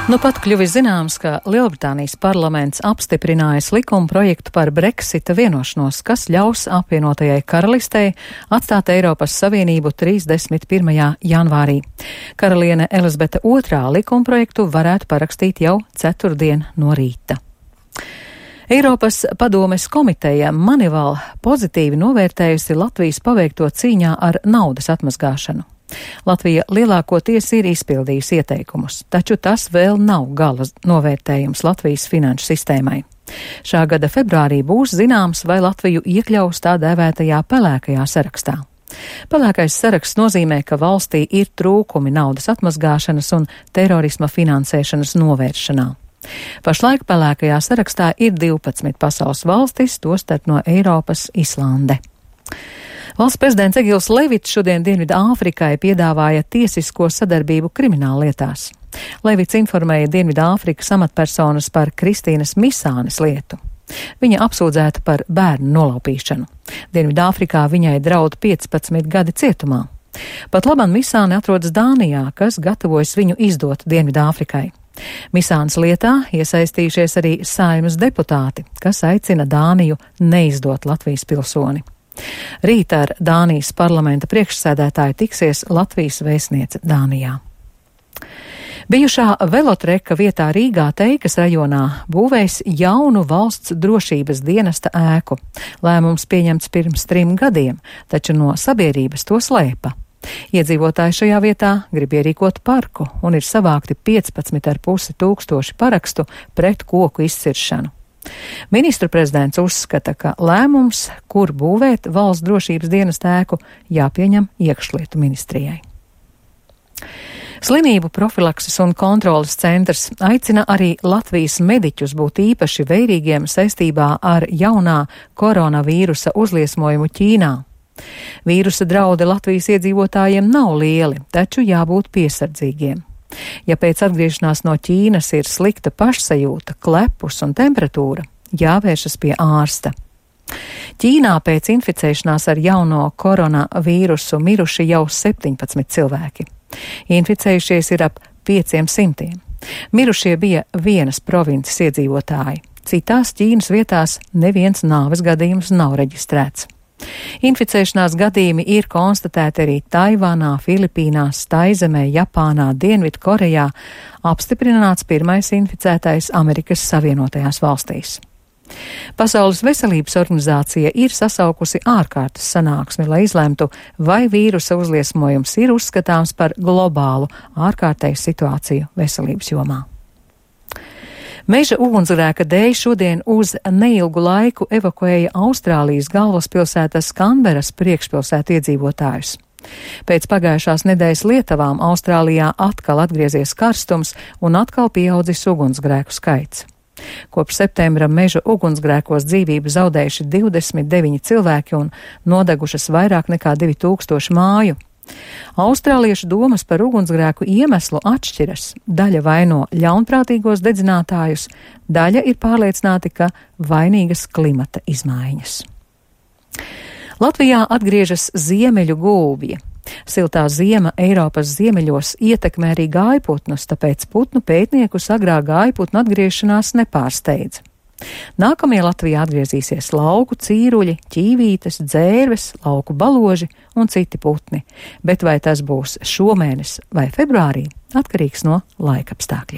Nu pat kļuvis zināms, ka Lielbritānijas parlaments apstiprinājis likuma projektu par Brexita vienošanos, kas ļaus apvienotajai karalistei atstāt Eiropas Savienību 31. janvārī. Karaliene Elizabete II likuma projektu varētu parakstīt jau ceturtdien no rīta. Eiropas padomes komiteja Manival pozitīvi novērtējusi Latvijas paveikto cīņā ar naudas atmazgāšanu. Latvija lielākoties ir izpildījusi ieteikumus, taču tas vēl nav gala novērtējums Latvijas finanšu sistēmai. Šā gada februārī būs zināms, vai Latviju iekļaus tā dēvētajā pelēkajā sarakstā. Pelēkais saraksts nozīmē, ka valstī ir trūkumi naudas atmazgāšanas un terorisma finansēšanas novēršanā. Pašlaik pelēkajā sarakstā ir 12 pasaules valstis, tostarp no Eiropas Islande. Valsts prezidents Egils Levits šodien Dienvidāfrikai piedāvāja tiesisko sadarbību krimināllietās. Levits informēja Dienvidāfrikas amatpersonas par Kristīnas Misānes lietu. Viņa apsūdzēta par bērnu nolaupīšanu. Dienvidāfrikā viņai draud 15 gadi cietumā. Pat labam Misāne atrodas Dānijā, kas gatavojas viņu izdot Dienvidāfrikai. Misānes lietā iesaistījušies arī Saeimas deputāti, kas aicina Dāniju neizdot Latvijas pilsoni. Rīt ar Dānijas parlamenta priekšsēdētāju tiksies Latvijas vēstniece Dānijā. Bijušā velotreka vietā Rīgā Teikas rajonā būvēs jaunu valsts drošības dienesta ēku. Lēmums pieņemts pirms 3 gadiem, taču no sabiedrības to slēpa. Iedzīvotāji šajā vietā grib ierīkot parku un ir savākti 15,5 tūkstoši parakstu pret koku izciršanu. Ministru prezidents uzskata, ka lēmums, kur būvēt valsts drošības dienesta ēku, jāpieņem iekšlietu ministrijai. Slimību profilakses un kontroles centrs aicina arī Latvijas mediķus būt īpaši vērīgiem saistībā ar jaunā koronavīrusa uzliesmojumu Ķīnā. Vīrusa draudi Latvijas iedzīvotājiem nav lieli, taču jābūt piesardzīgiem. Ja pēc atgriešanās no Ķīnas ir slikta pašsajūta, klepus un temperatūra, jāvēršas pie ārsta. Ķīnā pēc inficēšanās ar jauno koronavīrusu miruši jau 17 cilvēki. Inficējušies ir ap 500. Mirušie bija vienas provinces iedzīvotāji. Citās Ķīnas vietās neviens nāves gadījums nav reģistrēts. Inficēšanās gadījumi ir konstatēti arī Taivānā, Filipīnās, Taizemē, Japānā, Dienvidkorejā, apstiprināts pirmais inficētais Amerikas Savienotajās valstīs. Pasaules veselības organizācija ir sasaukusi ārkārtas sanāksmi, lai izlemtu, vai vīrusa uzliesmojums ir uzskatāms par globālu ārkārtēju situāciju veselības jomā. Meža ugunsgrēka dēļ šodien uz neilgu laiku evakuēja Austrālijas galvaspilsētas Kanberas priekšpilsētu iedzīvotājus. Pēc pagājušās nedēļas lietavām Austrālijā atkal atgriezies karstums un atkal pieaudzis ugunsgrēku skaits. Kopš septembra meža ugunsgrēkos dzīvību zaudējuši 29 cilvēki un nodegušas vairāk nekā 2000 māju. Austrāliešu domas par ugunsgrēku iemeslu atšķiras. Daļa vaino ļaunprātīgos dedzinātājus, daļa ir pārliecināti, ka vainīgas klimata izmaiņas. Latvijā atgriežas ziemeļu gulbji. Siltā ziema Eiropas ziemeļos ietekmē arī gājputnus, tāpēc putnu pētniekus agrā gājputnu atgriešanās nepārsteidz. Nākamie Latvijā atgriezīsies lauku cīruļi, ķīvītes, dzērves, lauku baloži un citi putni, bet vai tas būs šomēnes vai februārī, atkarīgs no laikapstākļiem.